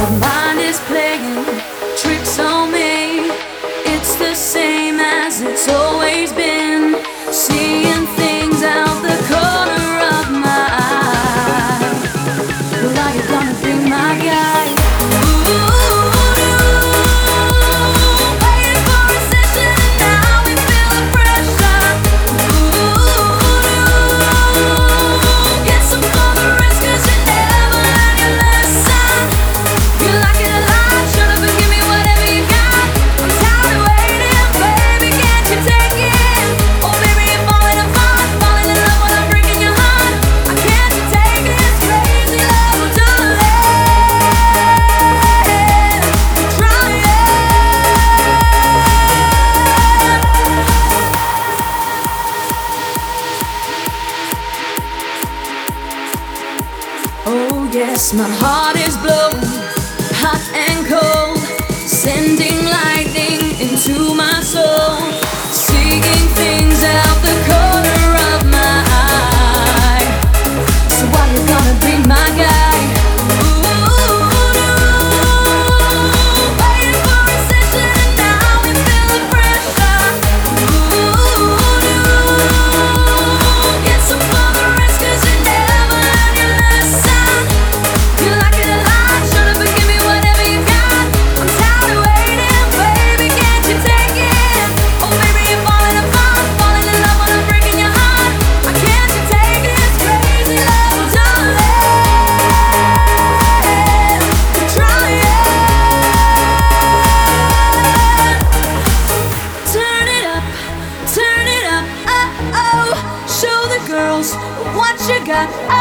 My mind is playing tricks on me. It's the same as it's always been. Seeing things out the corner of my eye. Well, are you gonna be my guy? Waiting for a session and now we feel the pressure. Get some for the risk 'cause you never learn your lesson. You like it a lot, shut up and give me whatever you got. I'm tired of waiting, baby, can't you take it? Oh baby, you're falling apart, falling in love when I'm breaking your heart. I can't take this crazy love, oh darling. Try it. Oh yes, my heart is blowing hot and cold, sending lightning into my soul, seeing things out the corner of my eye. So why you gonna be my guy? Waiting for a session and now we feel the pressure. Get some for the risk 'cause you never learn your lesson. You like it a lot, shut up and give me whatever you got. I'm tired of waiting, baby, can't you take it? Oh baby, you're falling apart, falling in love when I'm breaking your heart. I can't you take this crazy love, oh darling. Try it. Turn it up, oh oh. Show the girls what you got.